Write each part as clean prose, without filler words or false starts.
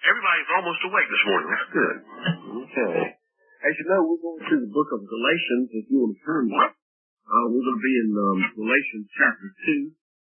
Everybody's almost awake this morning. That's good. Okay. As you know, we're going through the book of Galatians. If you want to turn back, we're going to be in Galatians chapter 2.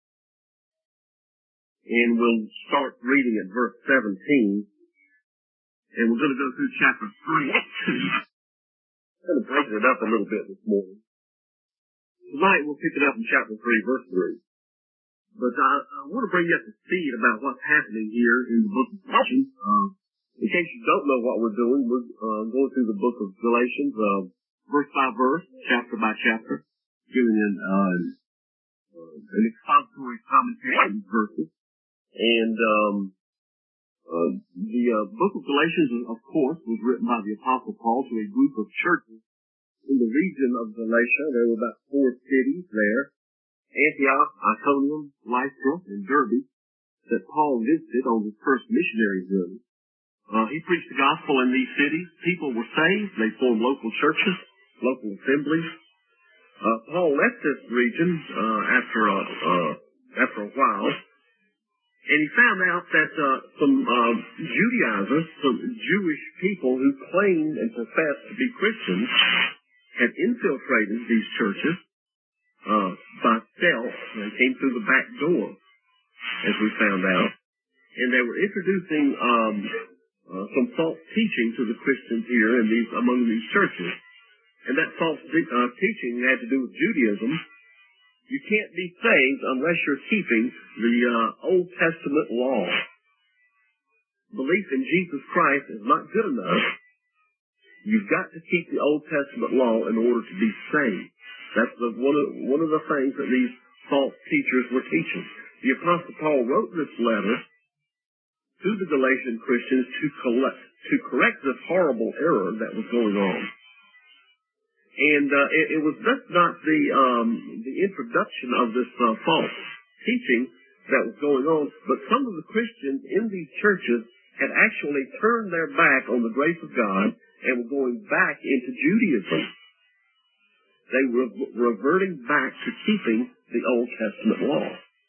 And we'll start reading at verse 17. And we're going to go through chapter 3. I'm going to break it up a little bit this morning. Tonight we'll pick it up in chapter 3, verse 3. But I want to bring you up to speed about what's happening here in the book of Galatians. In case you don't know what we're doing, we're going through the book of Galatians, verse by verse, chapter by chapter, giving an expository commentary on these verses. And the book of Galatians, of course, was written by the Apostle Paul to a group of churches in the region of Galatia. There were about 4 cities there: Antioch, Iconium, Lystra, and Derbe, that Paul visited on his first missionary journey. He preached the gospel in these cities. People were saved. They formed local churches, local assemblies. Paul left this region after a while, and he found out that some Judaizers, some Jewish people who claimed and professed to be Christians, had infiltrated these churches by stealth. They came through the back door, as we found out, and they were introducing some false teaching to the Christians here among these churches. And that false teaching had to do with Judaism. You can't be saved unless you're keeping the Old Testament law. Belief in Jesus Christ is not good enough. You've got to keep the Old Testament law in order to be saved. That's one of the things that these false teachers were teaching. The Apostle Paul wrote this letter to the Galatian Christians to correct this horrible error that was going on. And it was just not the introduction of this false teaching that was going on, but some of the Christians in these churches had actually turned their back on the grace of God and were going back into Judaism. They were reverting back to keeping the Old Testament law.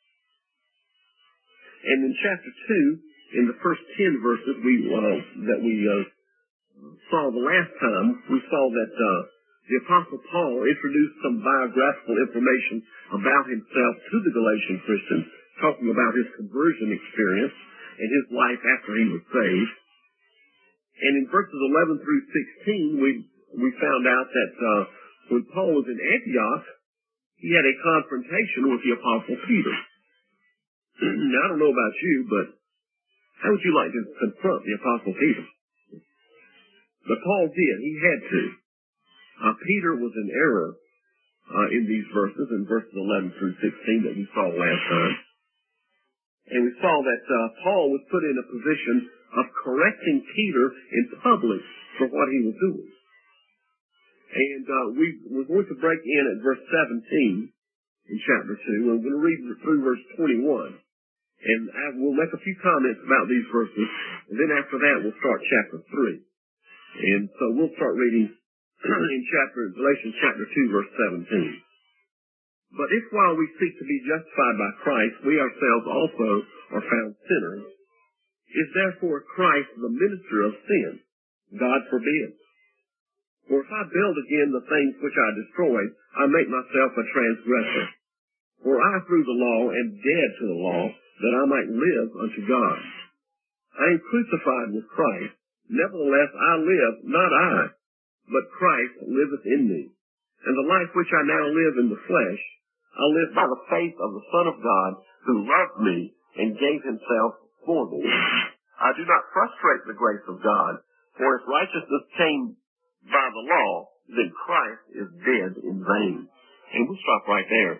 And in chapter 2, in the first 10 verses that we saw the last time, we saw that the Apostle Paul introduced some biographical information about himself to the Galatian Christians, talking about his conversion experience and his life after he was saved. And in verses 11 through 16, we found out that when Paul was in Antioch, he had a confrontation with the Apostle Peter. Now, I don't know about you, but how would you like to confront the Apostle Peter? But Paul did. He had to. Peter was in error in these verses, in verses 11 through 16 that we saw last time. And we saw that Paul was put in a position of correcting Peter in public for what he was doing. And we're going to break in at verse 17 in chapter 2. We're going to read through verse 21. And we'll make a few comments about these verses. And then after that, we'll start chapter 3. And so we'll start reading in Galatians chapter 2, verse 17. But if while we seek to be justified by Christ, we ourselves also are found sinners, is therefore Christ the minister of sin? God forbid. For if I build again the things which I destroyed, I make myself a transgressor. For I through the law am dead to the law, that I might live unto God. I am crucified with Christ. Nevertheless I live, not I, but Christ liveth in me. And the life which I now live in the flesh, I live by the faith of the Son of God, who loved me and gave himself for me. I do not frustrate the grace of God, for if righteousness came by the law, then Christ is dead in vain. And we'll stop right there.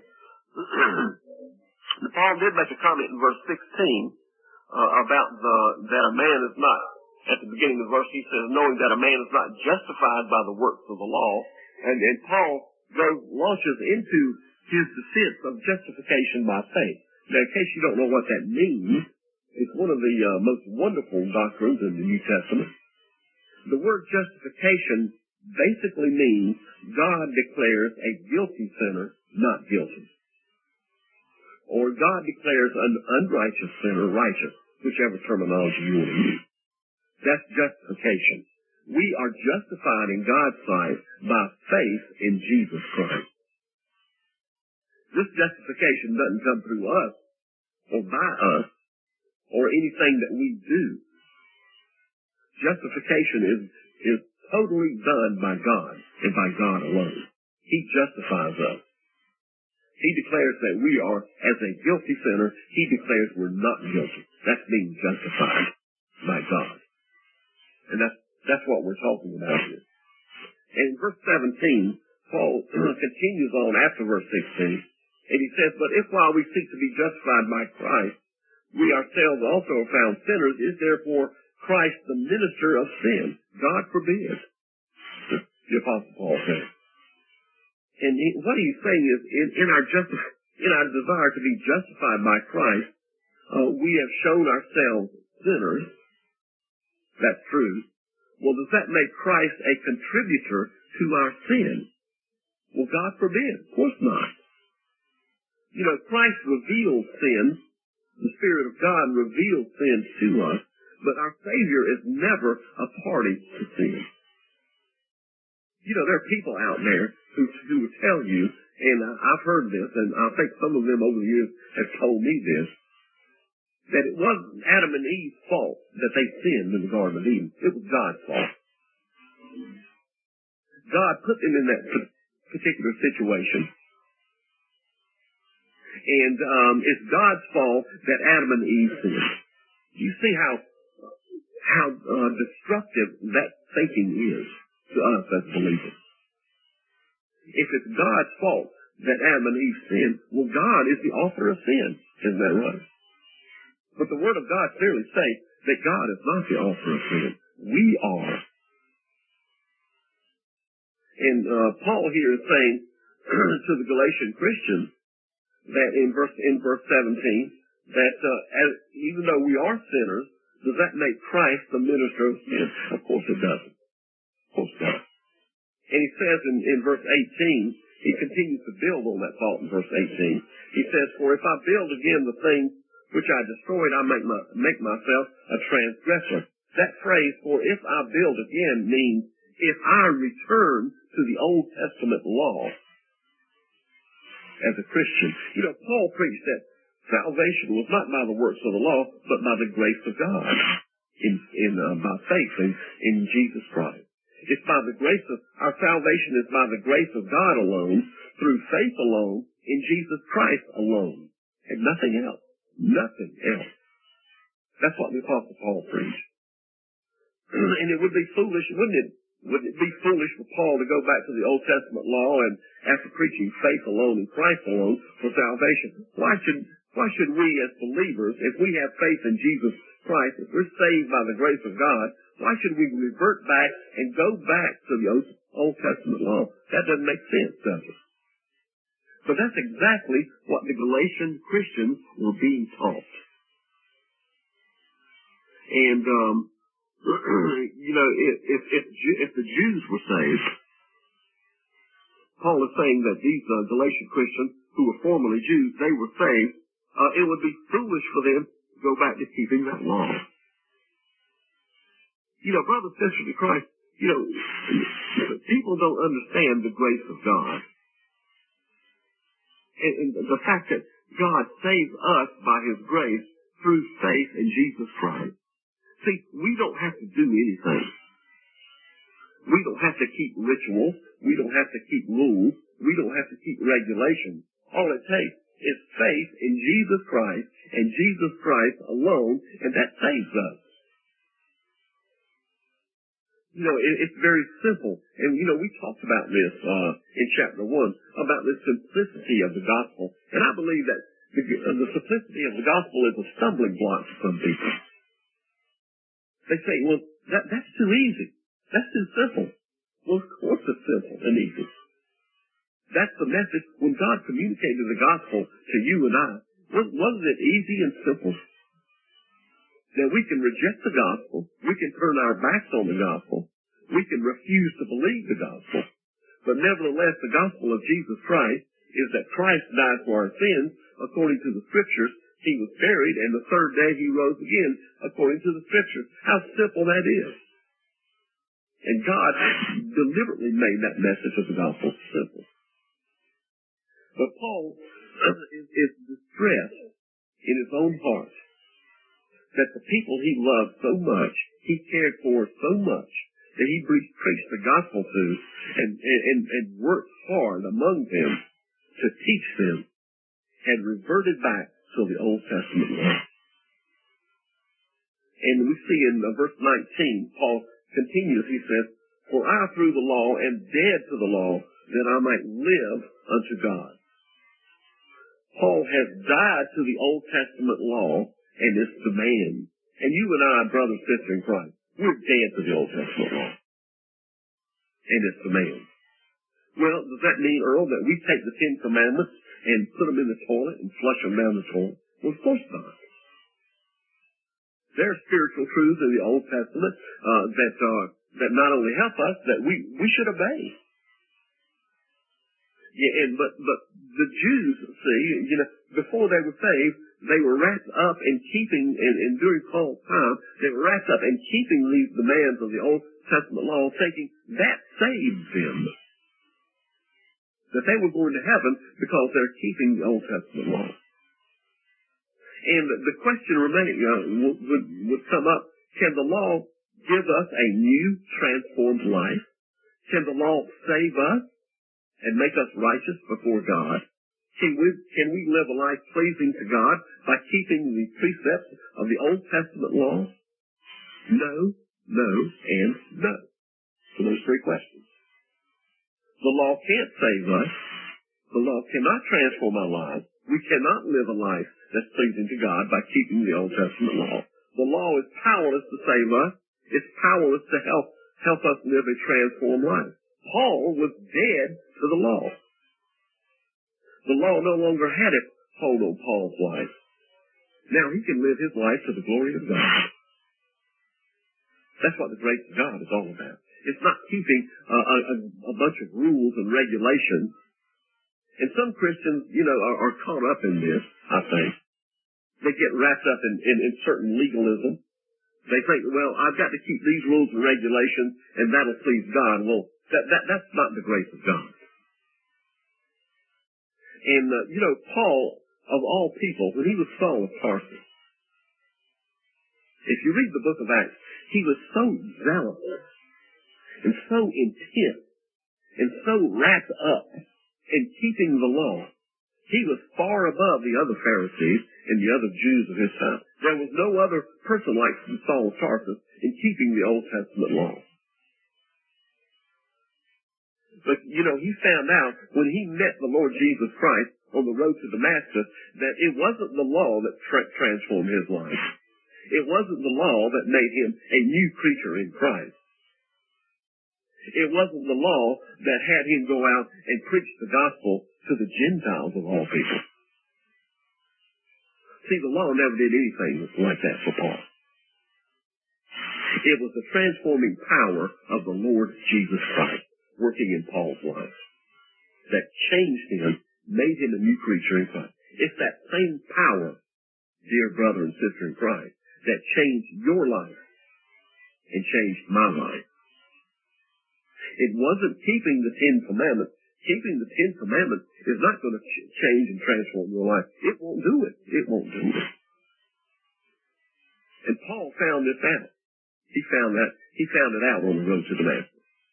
Paul did make a comment in verse 16 about that a man is not, at the beginning of the verse he says, knowing that a man is not justified by the works of the law. And Paul launches into his defense of justification by faith. Now, in case you don't know what that means, it's one of the most wonderful doctrines in the New Testament. The word justification basically means God declares a guilty sinner not guilty. Or God declares an unrighteous sinner righteous, whichever terminology you want to use. That's justification. We are justified in God's sight by faith in Jesus Christ. This justification doesn't come through us or by us or anything that we do. Justification is totally done by God and by God alone. He justifies us. He declares that we are, as a guilty sinner, he declares we're not guilty. That's being justified by God. And that's what we're talking about here. And in verse 17, Paul continues on after verse 16, and he says, but if while we seek to be justified by Christ, we ourselves also are found sinners, is therefore Christ the minister of sin? God forbid. The Apostle Paul says. And what he's saying is, in our desire to be justified by Christ, we have shown ourselves sinners. That's true. Well, does that make Christ a contributor to our sin? Well, God forbid. Of course not. You know, Christ reveals sin. The Spirit of God reveals sin to us, but our Savior is never a party to sin. You know, there are people out there who will tell you, and I've heard this, and I think some of them over the years have told me this, that it wasn't Adam and Eve's fault that they sinned in the Garden of Eden. It was God's fault. God put them in that particular situation. And it's God's fault that Adam and Eve sinned. You see how destructive that thinking is to us as believers. If it's God's fault that Adam and Eve sinned, well, God is the author of sin. Isn't that right? But the Word of God clearly states that God is not the author of sin. We are. And Paul here is saying to the Galatian Christians that in verse 17, that even though we are sinners, does that make Christ the minister of sin? Of course it doesn't. Of course it doesn't. And he says in verse 18, he continues to build on that thought in verse 18. He says, for if I build again the things which I destroyed, I make myself a transgressor. That phrase, for if I build again, means if I return to the Old Testament law as a Christian. You know, Paul preached that salvation was not by the works of the law, but by the grace of God, by faith in Jesus Christ. It's by the grace of, our salvation is by the grace of God alone, through faith alone, in Jesus Christ alone, and nothing else. Nothing else. That's what the Apostle Paul preached. And it would be foolish, wouldn't it? Would it be foolish for Paul to go back to the Old Testament law and after preaching faith alone and Christ alone for salvation? Why should we as believers, if we have faith in Jesus Christ, if we're saved by the grace of God, why should we revert back and go back to the Old Testament law? That doesn't make sense, does it? But that's exactly what the Galatian Christians were being taught. And, you know, if the Jews were saved, Paul is saying that these Galatian Christians, who were formerly Jews, they were saved, it would be foolish for them to go back to keeping that law. You know, brothers and sisters in Christ, you know, people don't understand the grace of God. And the fact that God saves us by His grace through faith in Jesus Christ. See, we don't have to do anything. We don't have to keep rituals. We don't have to keep rules. We don't have to keep regulations. All it takes is faith in Jesus Christ and Jesus Christ alone, and that saves us. You know, it's very simple. And, you know, we talked about this in chapter 1, about the simplicity of the gospel. And I believe that the simplicity of the gospel is a stumbling block to some people. They say, well, that's too easy. That's too simple. Well, of course it's simple and easy. That's the message. When God communicated the gospel to you and I, wasn't it easy and simple? That we can reject the gospel, we can turn our backs on the gospel, we can refuse to believe the gospel, but nevertheless the gospel of Jesus Christ is that Christ died for our sins according to the scriptures He was buried, and the third day he rose again, according to the Scriptures. How simple that is. And God deliberately made that message of the gospel simple. But Paul is distressed in his own heart that the people he loved so much, he cared for so much, that he preached the gospel to and worked hard among them to teach them, had reverted back to the Old Testament law. And we see in verse 19, Paul continues, he says, "For I through the law am dead to the law, that I might live unto God." Paul has died to the Old Testament law and its demands. And you and I, brother and sister in Christ, we're dead to the Old Testament law and its demands. Well, does that mean, Earl, that we take the Ten Commandments and put them in the toilet and flush them down the toilet? Well, of course not. There are spiritual truths in the Old Testament that not only help us, that we should obey. Yeah, but the Jews, see, before they were saved, they were wrapped up in keeping, and during Paul's time, they were wrapped up in keeping these demands of the Old Testament law, thinking that saved them. That they were going to heaven because they're keeping the Old Testament law. And the question remaining would come up, can the law give us a new, transformed life? Can the law save us and make us righteous before God? Can we live a life pleasing to God by keeping the precepts of the Old Testament law? No, and no. So those three questions. The law can't save us. The law cannot transform our lives. We cannot live a life that's pleasing to God by keeping the Old Testament law. The law is powerless to save us. It's powerless to help us live a transformed life. Paul was dead to the law. The law no longer had its hold on Paul's life. Now he can live his life to the glory of God. That's what the grace of God is all about. It's not keeping a bunch of rules and regulations. And some Christians, are caught up in this, I think. They get wrapped up in certain legalism. They think, well, I've got to keep these rules and regulations, and that'll please God. Well, that's not the grace of God. And, Paul, of all people, when he was Saul of Tarsus, if you read the book of Acts, he was so zealous and so intent and so wrapped up in keeping the law. He was far above the other Pharisees and the other Jews of his time. There was no other person like Saul of Tarsus in keeping the Old Testament law. But, he found out when he met the Lord Jesus Christ on the road to Damascus that it wasn't the law that transformed his life. It wasn't the law that made him a new creature in Christ. It wasn't the law that had him go out and preach the gospel to the Gentiles of all people. See, the law never did anything like that for Paul. It was the transforming power of the Lord Jesus Christ working in Paul's life that changed him, made him a new creature in Christ. It's that same power, dear brother and sister in Christ, that changed your life and changed my life. It wasn't keeping the Ten Commandments. Keeping the Ten Commandments is not going to change and transform your life. It won't do it. It won't do it. And Paul found this out. He found it out on the road to Damascus.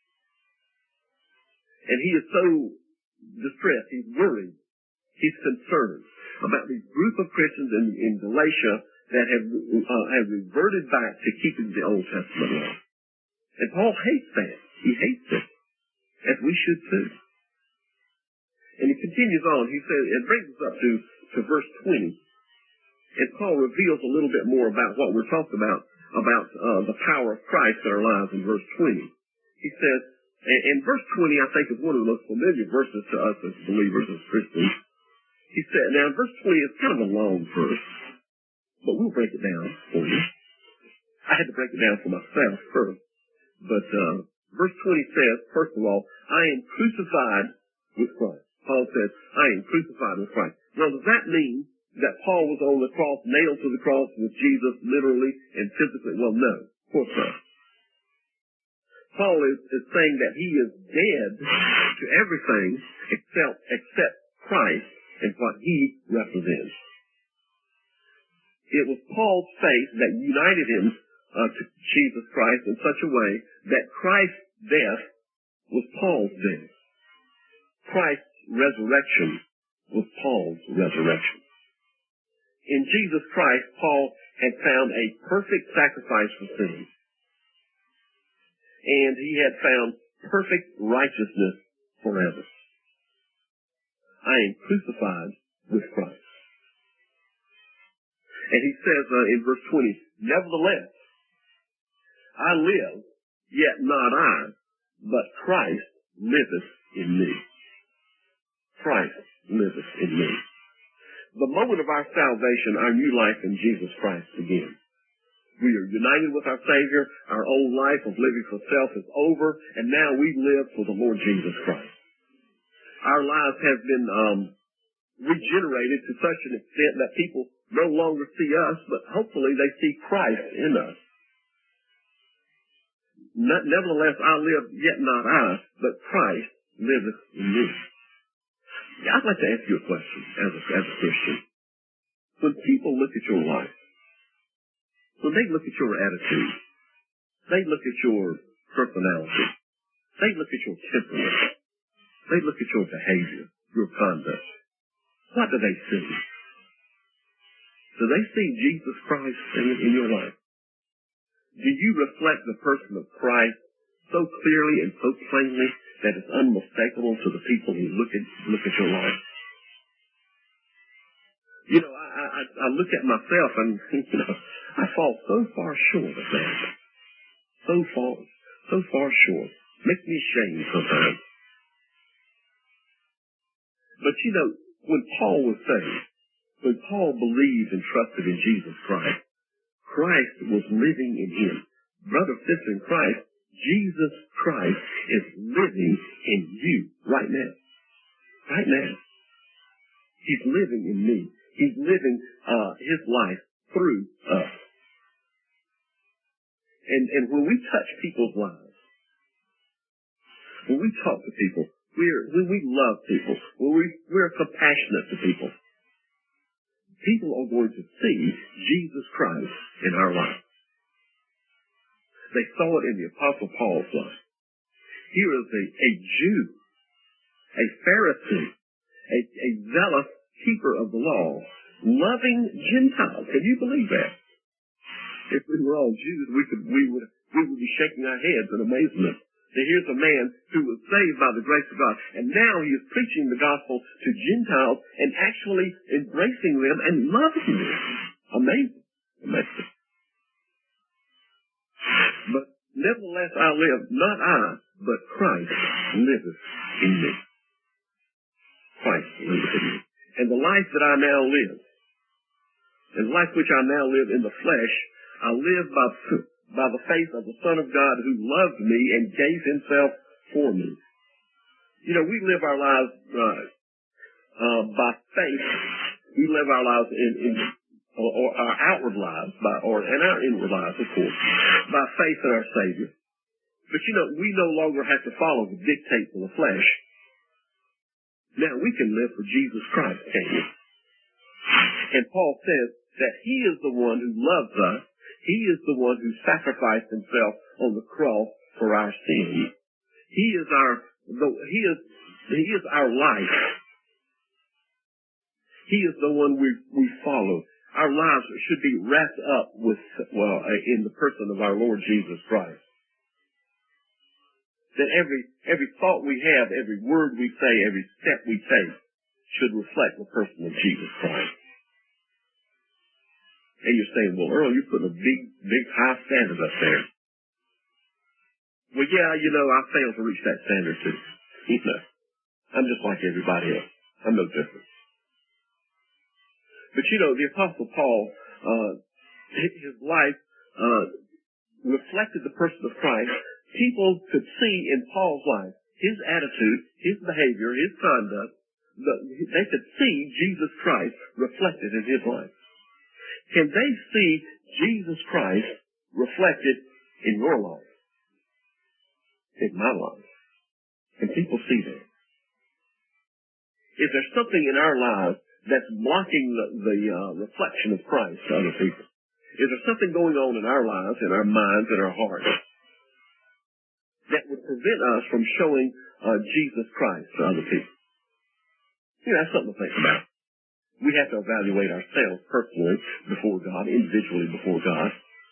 And he is so distressed. He's worried. He's concerned about this group of Christians in Galatia that have reverted back to keeping the Old Testament law. And Paul hates that. He hates it, as we should too. And he continues on. He says, it brings us up to verse 20. And Paul reveals a little bit more about what we're talking about the power of Christ in our lives in verse 20. He says, and verse 20 I think is one of the most familiar verses to us as believers, as Christians. He said, now verse 20 is kind of a long verse, but we'll break it down for you. I had to break it down for myself first. But verse 20 says, first of all, I am crucified with Christ. Paul says, I am crucified with Christ. Now, does that mean that Paul was on the cross, nailed to the cross with Jesus literally and physically? Well, no, of course not. Paul is saying that he is dead to everything except Christ and what he represents. It was Paul's faith that united him to Jesus Christ in such a way that Christ's death was Paul's death. Christ's resurrection was Paul's resurrection. In Jesus Christ, Paul had found a perfect sacrifice for sin. And he had found perfect righteousness forever. I am crucified with Christ. And he says in verse 20, nevertheless, I live, yet not I, but Christ liveth in me. Christ liveth in me. The moment of our salvation, our new life in Jesus Christ begins. We are united with our Savior. Our old life of living for self is over, and now we live for the Lord Jesus Christ. Our lives have been regenerated to such an extent that people no longer see us, but hopefully they see Christ in us. Nevertheless, I live, yet not I, but Christ liveth in me. I'd like to ask you a question as a Christian. When people look at your life, when they look at your attitude, they look at your personality, they look at your temperament, they look at your behavior, your conduct, what do they see? Do they see Jesus Christ in your life? Do you reflect the person of Christ so clearly and so plainly that it's unmistakable to the people who look at your life? You know, I look at myself and, you know, I fall so far short of that. So far short. Makes me ashamed sometimes. But you know, when Paul was saved, when Paul believed and trusted in Jesus Christ, Christ was living in him. Brother, sister in Christ, Jesus Christ is living in you right now. Right now. He's living in me. He's living his life through us. And when we touch people's lives, when we talk to people, when we love people, when we're compassionate to people, people are going to see Jesus Christ in our life. They saw it in the Apostle Paul's life. Here is a Jew, a Pharisee, a zealous keeper of the law, loving Gentiles. Can you believe that? If we were all Jews, we would be shaking our heads in amazement. That here's a man who was saved by the grace of God, and now he is preaching the gospel to Gentiles and actually embracing them and loving them. Amazing. Amazing. But nevertheless I live, not I, but Christ liveth in me. Christ liveth in me. And the life that I now live, and the life which I now live in the flesh, I live by the faith of the Son of God who loved me and gave himself for me. You know, we live our lives by faith. We live our lives or our outward lives, and our inward lives, of course, by faith in our Savior. But you know, we no longer have to follow the dictates of the flesh. Now we can live for Jesus Christ, can't we? And Paul says that he is the one who loves us. He is the one who sacrificed himself on the cross for our sins. He is our life. He is the one we follow. Our lives should be wrapped up in the person of our Lord Jesus Christ. That every thought we have, every word we say, every step we take should reflect the person of Jesus Christ. And you're saying, well, Earl, you're putting a big high standard up there. Well, yeah, you know, I failed to reach that standard too. You know, I'm just like everybody else. I'm no different. But you know, the Apostle Paul, his life reflected the person of Christ. People could see in Paul's life his attitude, his behavior, his conduct, they could see Jesus Christ reflected in his life. Can they see Jesus Christ reflected in your life? In my life? Can people see that? Is there something in our lives that's blocking the reflection of Christ to other people? Is there something going on in our lives, in our minds, in our hearts, that would prevent us from showing Jesus Christ to other people? That's something to think about. We have to evaluate ourselves personally before God, individually before God.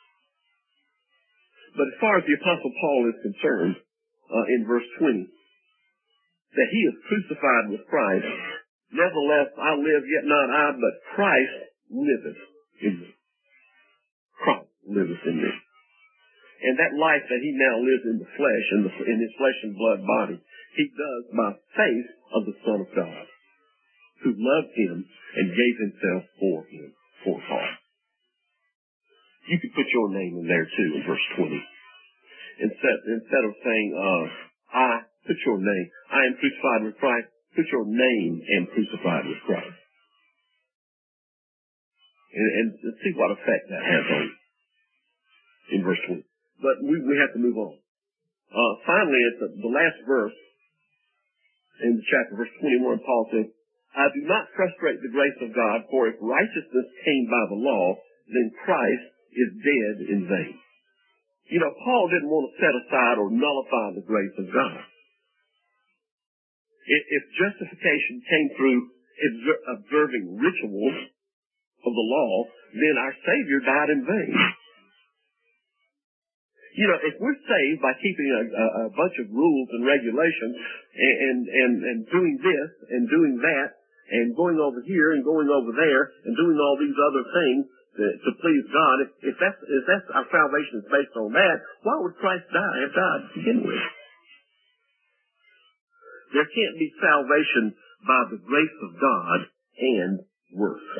But as far as the Apostle Paul is concerned, in verse 20, that he is crucified with Christ, nevertheless I live, yet not I, but Christ liveth in me. Christ liveth in me. And that life that he now lives in the flesh, in his flesh and blood body, he does by faith of the Son of God, who loved him and gave himself for him, for Paul. You could put your name in there too in verse 20. Instead of saying, put your name, I am crucified with Christ, put your name and crucified with Christ. And see what effect that has on you in verse 20. But we have to move on. Finally, at the last verse in the chapter, verse 21, Paul says, I do not frustrate the grace of God, for if righteousness came by the law, then Christ is dead in vain. Paul didn't want to set aside or nullify the grace of God. If justification came through observing rituals of the law, then our Savior died in vain. If we're saved by keeping a bunch of rules and regulations and doing this and doing that and going over here and going over there and doing all these other things to please God, if that's our salvation is based on that, why would Christ have died to begin with? There can't be salvation by the grace of God and works.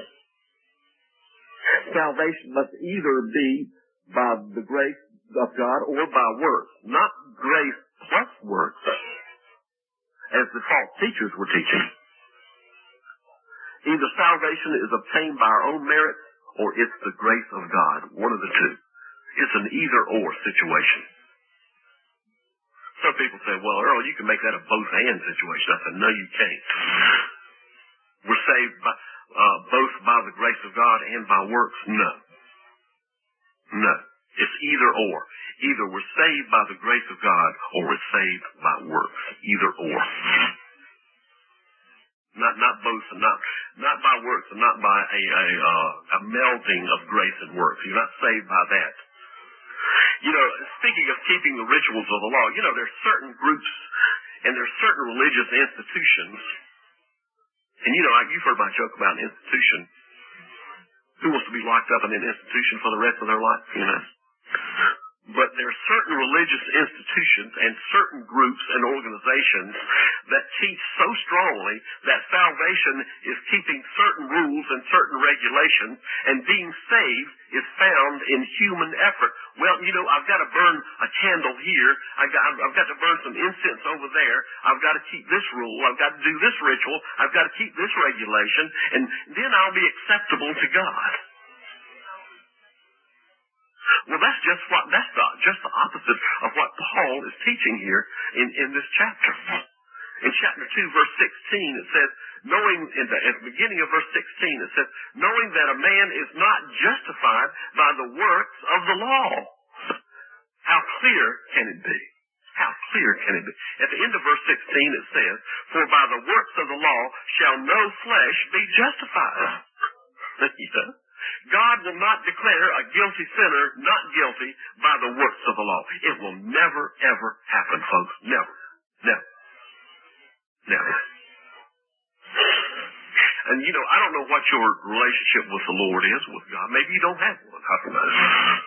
Salvation must either be by the grace of God or by works, not grace plus works, as the false teachers were teaching. Either salvation is obtained by our own merit or it's the grace of God, one of the two. It's an either-or situation. Some people say, well, Earl, you can make that a both-and situation. I said, no, you can't. We're saved by, both by the grace of God and by works? No. No. It's either-or. Either we're saved by the grace of God or we're saved by works. Either-or. Not both, and not by works, and not by a melding of grace and works. You're not saved by that. Speaking of keeping the rituals of the law, there's certain groups and there's certain religious institutions. And you've heard my joke about an institution. Who wants to be locked up in an institution for the rest of their life? But there are certain religious institutions and certain groups and organizations that teach so strongly that salvation is keeping certain rules and certain regulations, and being saved is found in human effort. Well, I've got to burn a candle here. I've got to burn some incense over there. I've got to keep this rule. I've got to do this ritual. I've got to keep this regulation, and then I'll be acceptable to God. Well, that's just the opposite of what Paul is teaching here in this chapter. In chapter 2, verse 16, it says, at the beginning of verse 16, it says, knowing that a man is not justified by the works of the law. How clear can it be? How clear can it be? At the end of verse 16, it says, for by the works of the law shall no flesh be justified. God will not declare a guilty sinner not guilty by the works of the law. It will never, ever happen, folks. Never. Never. Never. And I don't know what your relationship with the Lord is, with God. Maybe you don't have one. How can I know?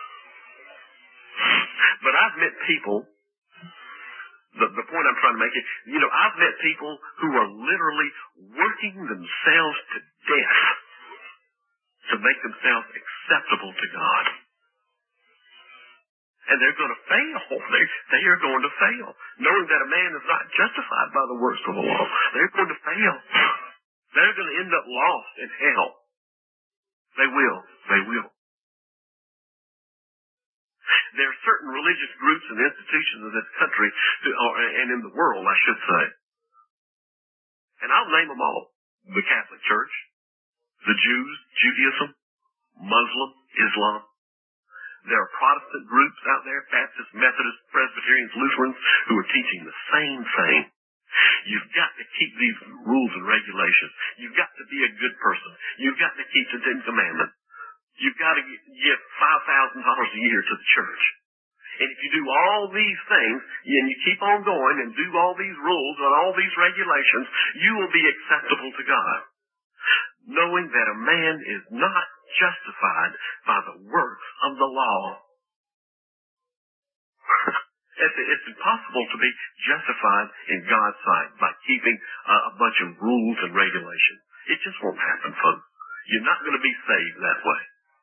But I've met people, the point I'm trying to make is, I've met people who are literally working themselves to death to make themselves acceptable to God. And they're going to fail. They are going to fail. Knowing that a man is not justified by the works of the law. They're going to fail. They're going to end up lost in hell. They will. They will. There are certain religious groups and institutions in this country, and in the world, I should say. And I'll name them all. The Catholic Church, the Jews, Judaism, Muslim, Islam. There are Protestant groups out there, Baptists, Methodists, Presbyterians, Lutherans, who are teaching the same thing. You've got to keep these rules and regulations. You've got to be a good person. You've got to keep the Ten Commandments. You've got to give $5,000 a year to the church. And if you do all these things, and you keep on going and do all these rules and all these regulations, you will be acceptable to God. Knowing that a man is not justified by the works of the law. It's impossible to be justified in God's sight by keeping a bunch of rules and regulations. It just won't happen, folks. You're not going to be saved that way.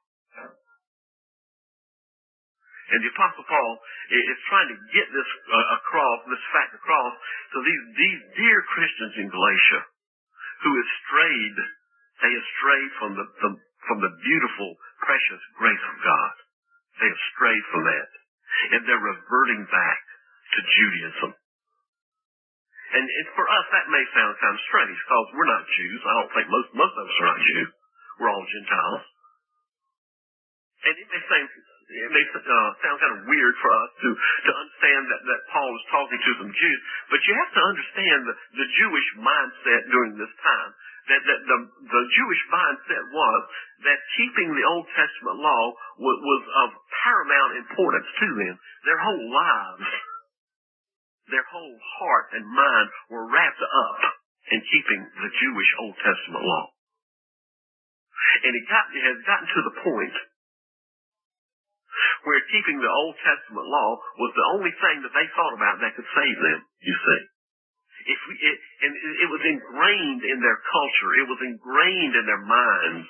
And the Apostle Paul is trying to get this fact across to these dear Christians in Galatia who have strayed. They have strayed from the beautiful, precious grace of God. They have strayed from that. And they're reverting back to Judaism. And for us, that may sound kind of strange because we're not Jews. I don't think most of us are not Jews. We're all Gentiles. And it may sound kind of weird for us to understand that Paul was talking to some Jews, but you have to understand the Jewish mindset during this time. That the Jewish mindset was that keeping the Old Testament law was of paramount importance to them. Their whole lives, their whole heart and mind were wrapped up in keeping the Jewish Old Testament law. And it has gotten to the point where keeping the Old Testament law was the only thing that they thought about that could save them, you see. And it was ingrained in their culture. It was ingrained in their minds.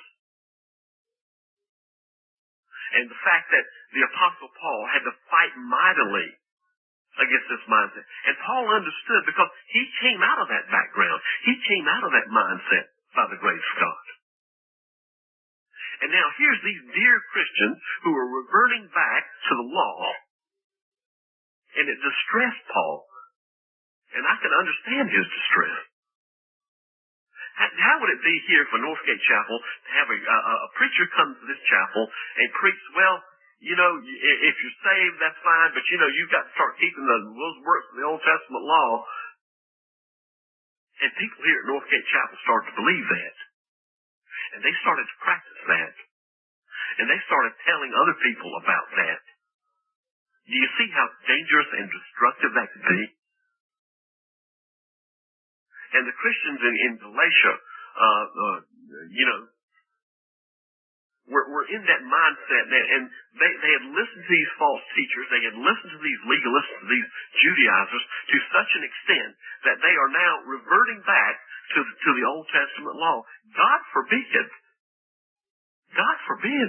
And the fact that the Apostle Paul had to fight mightily against this mindset. And Paul understood because he came out of that background. He came out of that mindset by the grace of God. And now here's these dear Christians who are reverting back to the law. And it distressed Paul. And I can understand his distress. How would it be here for Northgate Chapel to have a preacher come to this chapel and preach, well, you know, if you're saved, that's fine, but you know, you've got to start keeping those works of the Old Testament law. And people here at Northgate Chapel started to believe that. And they started to practice that. And they started telling other people about that. Do you see how dangerous and destructive that could be? And the Christians in Galatia, were in that mindset, and they had listened to these false teachers, they had listened to these legalists, these Judaizers, to such an extent that they are now reverting back to the Old Testament law. God forbid. God forbid.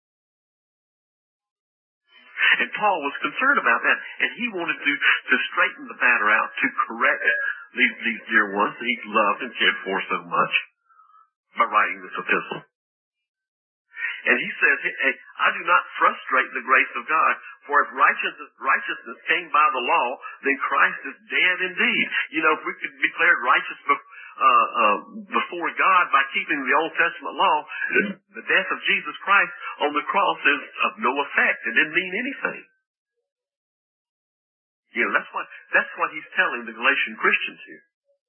And Paul was concerned about that, and he wanted to straighten the matter out, to correct these dear ones that he loved and cared for so much by writing this epistle. And he says, hey, I do not frustrate the grace of God, for if righteousness came by the law, then Christ is dead indeed. You know, if we could be declared righteous before God by keeping the Old Testament law, the death of Jesus Christ on the cross is of no effect. It didn't mean anything. You know, that's what he's telling the Galatian Christians here.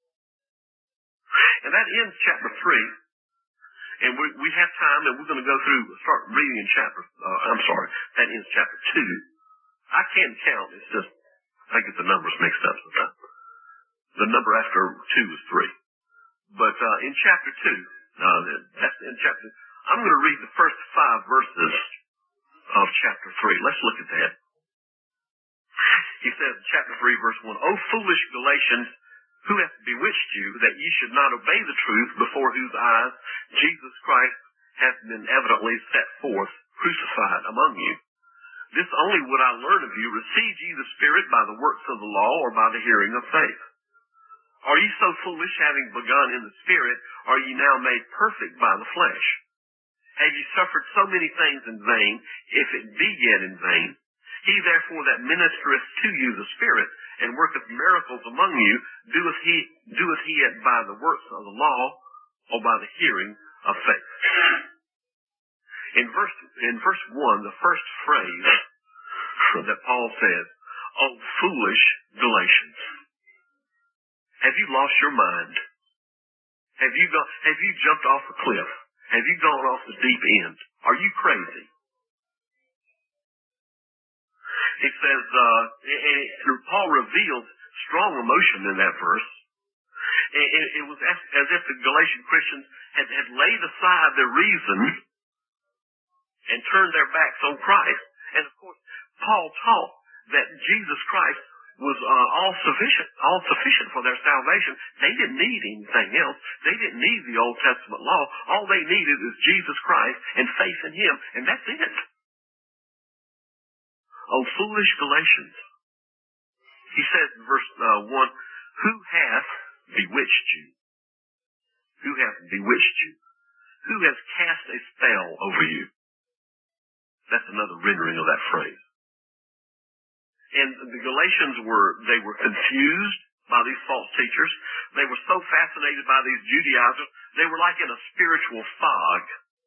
And that ends chapter 3. And we have time, and we're going to start reading in that ends chapter 2. I can't count. It's just, I get the numbers mixed up sometimes. The number after 2 is 3. But in chapter 2, I'm going to read the first 5 verses of chapter 3. Let's look at that. He says in chapter 3, verse 1, O foolish Galatians, who hath bewitched you that ye should not obey the truth, before whose eyes Jesus Christ hath been evidently set forth, crucified among you? This only would I learn of you, receive ye the Spirit by the works of the law, or by the hearing of faith? Are you so foolish, having begun in the Spirit, are you now made perfect by the flesh? Have you suffered so many things in vain, if it be yet in vain? He therefore that ministereth to you the Spirit, and worketh miracles among you, doeth he it by the works of the law, or by the hearing of faith? In verse 1, the first phrase that Paul says, "O foolish Galatians." Have you lost your mind? Have you jumped off a cliff? Have you gone off the deep end? Are you crazy? He says, Paul reveals strong emotion in that verse. It was as if the Galatian Christians had laid aside their reason and turned their backs on Christ. And of course, Paul taught that Jesus Christ was all sufficient for their salvation. They didn't need anything else. They didn't need the Old Testament law. All they needed is Jesus Christ and faith in Him, and that's it. O foolish Galatians. He says in verse 1, who hath bewitched you? Who hath bewitched you? Who has cast a spell over you? That's another rendering of that phrase. And the Galatians were confused by these false teachers. They were so fascinated by these Judaizers, they were like in a spiritual fog.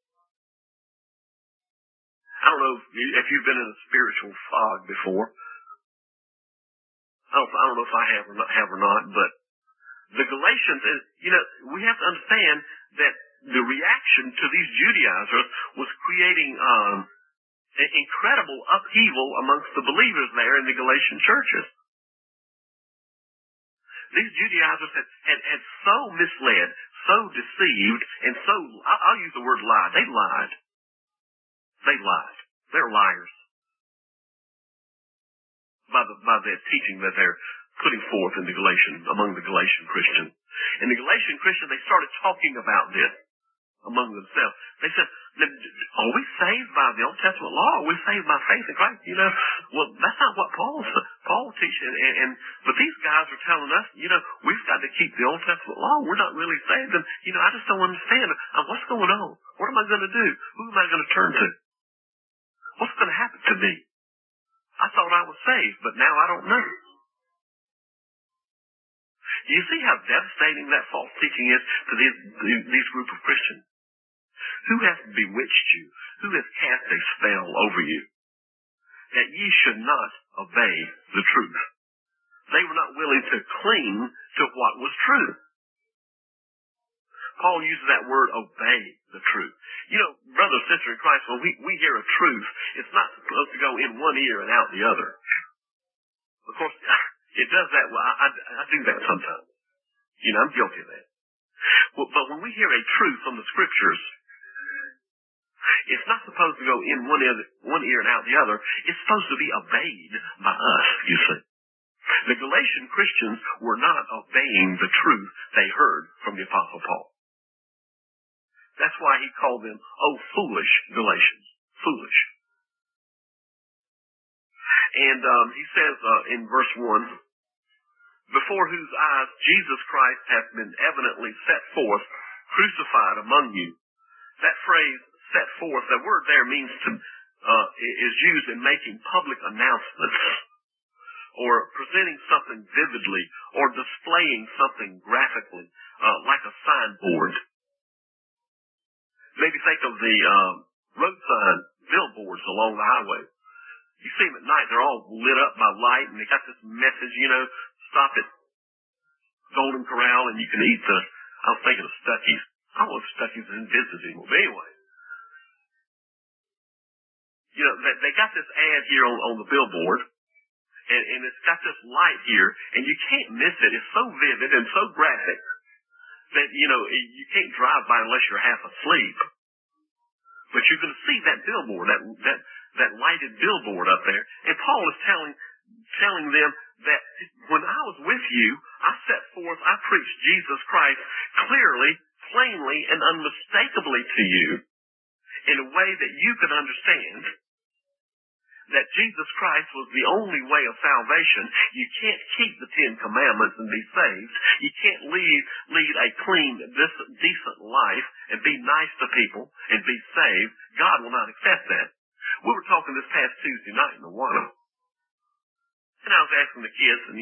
I don't know if you've been in a spiritual fog before. I don't know if I have or not, but the Galatians, we have to understand that the reaction to these Judaizers was creating an incredible upheaval amongst the believers there in the Galatian churches. These Judaizers had so misled, so deceived, and so, I'll use the word lie. They lied. They lied. They're liars. By the teaching that they're putting forth among the Galatian Christians. And the Galatian Christians, they started talking about this among themselves. They said, are we saved by the Old Testament law? Are we saved by faith in Christ? Well, that's not what Paul teaches. But these guys are telling us, we've got to keep the Old Testament law. We're not really saved. And, I just don't understand. What's going on? What am I going to do? Who am I going to turn to? What's going to happen to me? I thought I was saved, but now I don't know. Do you see how devastating that false teaching is to these group of Christians? Who hath bewitched you? Who hath cast a spell over you? That ye should not obey the truth. They were not willing to cling to what was true. Paul uses that word, obey the truth. Brother, sister in Christ, when we hear a truth, it's not supposed to go in one ear and out the other. Of course, it does that. Well, I do that sometimes. I'm guilty of that. Well, but when we hear a truth from the Scriptures, it's not supposed to go in one ear and out the other. It's supposed to be obeyed by us, you see. The Galatian Christians were not obeying the truth they heard from the Apostle Paul. That's why he called them, foolish Galatians. Foolish. And he says in verse 1, before whose eyes Jesus Christ hath been evidently set forth, crucified among you. That phrase, set forth, the word there means is used in making public announcements, or presenting something vividly, or displaying something graphically, like a signboard. Maybe think of the road sign billboards along the highway. You see them at night, they're all lit up by light, and they got this message, stop at Golden Corral and you can eat I was thinking of Stuckey's. I don't know if Stuckey's is in business anymore, but anyway. They got this ad here on the billboard, and it's got this light here, and you can't miss it. It's so vivid and so graphic that, you can't drive by unless you're half asleep. But you're going to see that billboard, that lighted billboard up there. And Paul is telling them that when I was with you, I preached Jesus Christ clearly, plainly, and unmistakably to you in a way that you could understand. that Jesus Christ was the only way of salvation. You can't keep the 10 Commandments and be saved. You can't lead a clean, decent life and be nice to people and be saved. God will not accept that. We were talking this past Tuesday night in the Awana, and I was asking the kids, and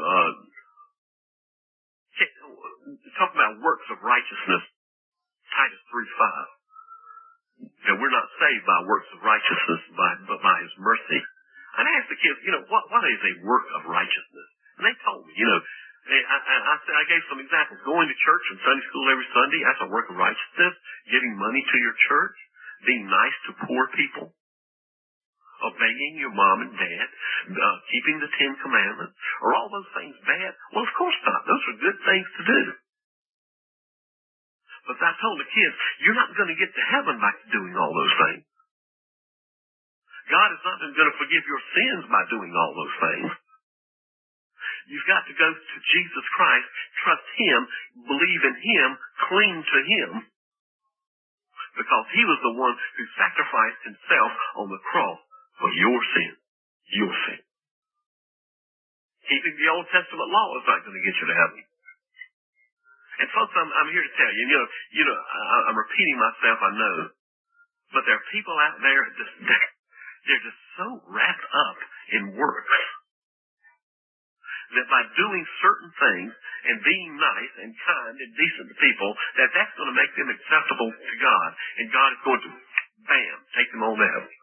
talking about works of righteousness, Titus 3:5. That we're not saved by works of righteousness, but by His mercy. And I asked the kids, what is a work of righteousness? And they told me, I gave some examples. Going to church and Sunday school every Sunday, that's a work of righteousness. Giving money to your church, being nice to poor people, obeying your mom and dad, keeping the 10 Commandments. Are all those things bad? Well, of course not. Those are good things to do. But I told the kids, you're not going to get to heaven by doing all those things. God is not going to forgive your sins by doing all those things. You've got to go to Jesus Christ, trust Him, believe in Him, cling to Him, because He was the one who sacrificed Himself on the cross for your sin. Your sin. Keeping the Old Testament law is not going to get you to heaven. And folks, I'm here to tell you, I'm repeating myself, I know, but there are people out there they're just so wrapped up in works that by doing certain things and being nice and kind and decent to people, that's going to make them acceptable to God, and God is going to, bam, take them on to heaven.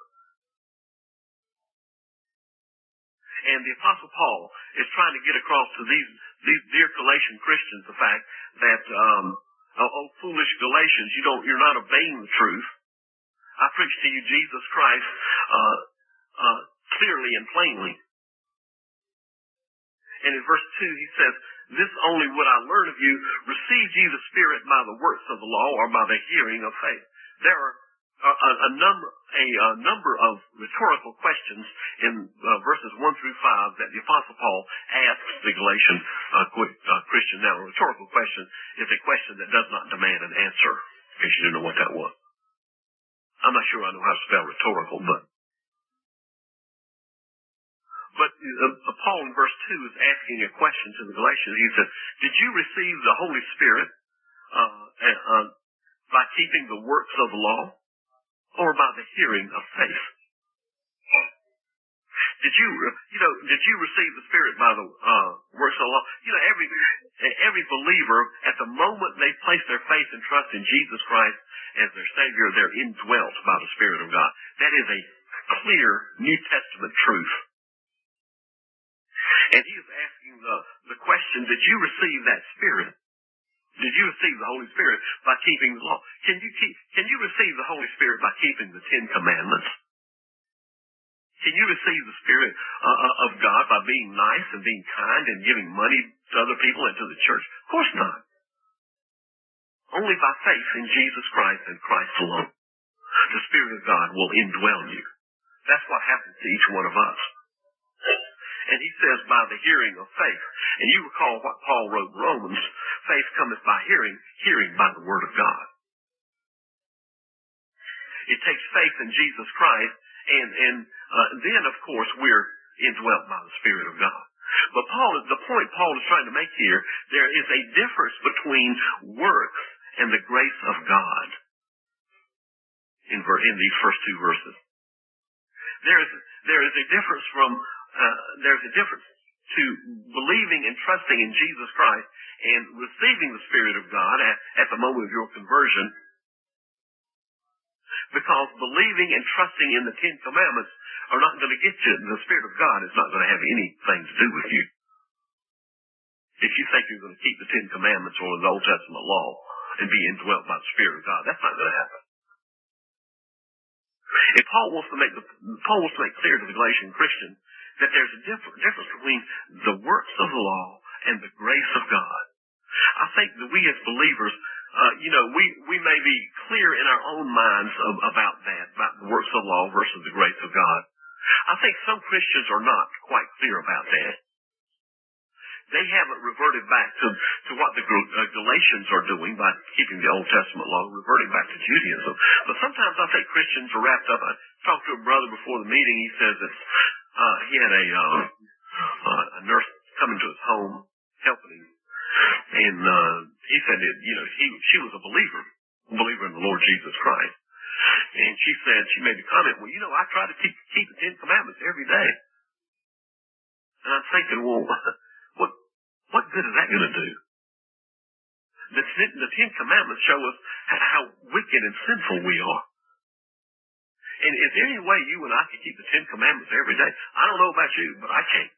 And the Apostle Paul is trying to get across to these dear Galatian Christians the fact that, foolish Galatians, you're not obeying the truth. I preach to you Jesus Christ clearly and plainly. And in verse 2 he says, this only would I learn of you, received ye the Spirit by the works of the law or by the hearing of faith. There are a number of rhetorical questions in verses 1 through 5 that the Apostle Paul asks the Galatian Christian. Now, a rhetorical question is a question that does not demand an answer, in case you didn't know what that was. I'm not sure I know how to spell rhetorical, but Paul in verse 2 is asking a question to the Galatians. He says, did you receive the Holy Spirit by keeping the works of the law, or by the hearing of faith? Did you receive the Spirit by the works of the law? Every believer, at the moment they place their faith and trust in Jesus Christ as their Savior, they're indwelt by the Spirit of God. That is a clear New Testament truth. And he is asking the question, did you receive that Spirit? Did you receive the Holy Spirit by keeping the law? Can you receive the Holy Spirit by keeping the 10 Commandments? Can you receive the Spirit of God by being nice and being kind and giving money to other people and to the church? Of course not. Only by faith in Jesus Christ and Christ alone. The Spirit of God will indwell you. That's what happens to each one of us. And he says, by the hearing of faith. And you recall what Paul wrote in Romans, faith cometh by hearing, hearing by the word of God. It takes faith in Jesus Christ, and then, of course, we're indwelt by the Spirit of God. But the point Paul is trying to make here, there is a difference between works and the grace of God in these first two verses. There is a difference there's a difference to believing and trusting in Jesus Christ and receiving the Spirit of God at the moment of your conversion, because believing and trusting in the 10 Commandments are not going to get you. The Spirit of God is not going to have anything to do with you. If you think you're going to keep the 10 Commandments or the Old Testament law and be indwelt by the Spirit of God, that's not going to happen. If Paul wants to make clear to the Galatian Christian that there's a difference between the works of the law and the grace of God. I think that we as believers, we may be clear in our own minds about the works of the law versus the grace of God. I think some Christians are not quite clear about that. They haven't reverted back to what the Galatians are doing by keeping the Old Testament law, reverting back to Judaism. But sometimes I think Christians are wrapped up. I talked to a brother before the meeting. He says that he had a nurse come into his home helping him, and he said that she was a believer in the Lord Jesus Christ, and she made the comment, well, I try to keep the Ten Commandments every day, and I'm thinking, well, what good is that going to do? The Ten Commandments show us how wicked and sinful we are. And is there any way you and I can keep the Ten Commandments every day? I don't know about you, but I can't.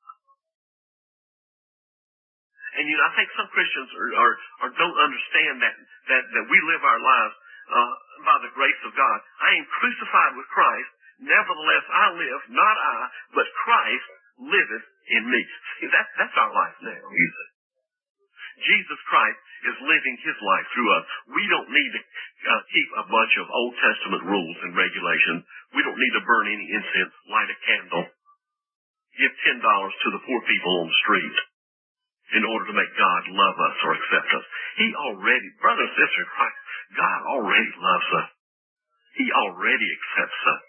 And I think some Christians don't understand that we live our lives by the grace of God. I am crucified with Christ. Nevertheless, I live, not I, but Christ liveth in me. See, that's our life now, you see. Jesus Christ is living his life through us. We don't need to keep a bunch of Old Testament rules and regulations. We don't need to burn any incense, light a candle, give $10 to the poor people on the street in order to make God love us or accept us. He already, brother and sister in Christ, God already loves us. He already accepts us.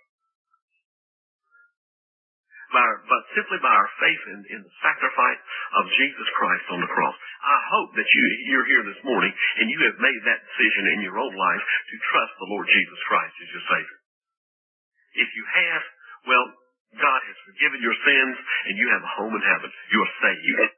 But simply by our faith in the sacrifice of Jesus Christ on the cross. I hope that you're here this morning and you have made that decision in your own life to trust the Lord Jesus Christ as your Savior. If you have, well, God has forgiven your sins and you have a home in heaven. You're saved.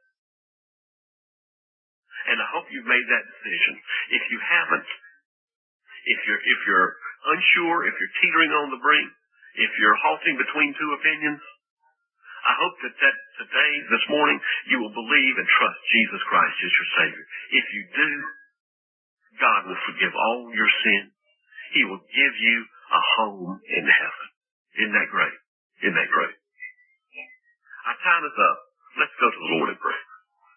And I hope you've made that decision. If you haven't, if you're unsure, if you're teetering on the brink, if you're halting between two opinions, I hope that today, this morning, you will believe and trust Jesus Christ as your Savior. If you do, God will forgive all your sins. He will give you a home in heaven. Isn't that great? Isn't that great? Our time is up. Let's go to the Lord in prayer.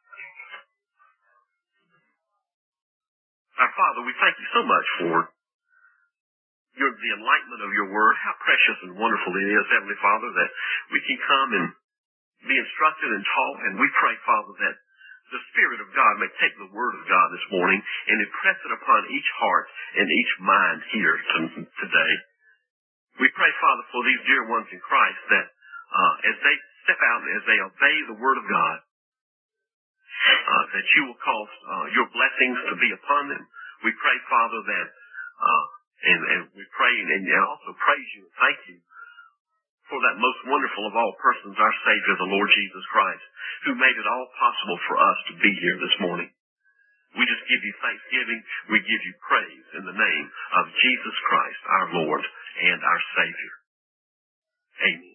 Our Father, we thank you so much for the enlightenment of your word, how precious and wonderful it is, Heavenly Father, that we can come and be instructed and taught. And we pray, Father, that the Spirit of God may take the word of God this morning and impress it upon each heart and each mind here today. We pray, Father, for these dear ones in Christ that as they step out and as they obey the word of God, that you will cause your blessings to be upon them. We pray, Father, that and we pray and also praise you and thank you for that most wonderful of all persons, our Savior, the Lord Jesus Christ, who made it all possible for us to be here this morning. We just give you thanksgiving. We give you praise in the name of Jesus Christ, our Lord and our Savior. Amen.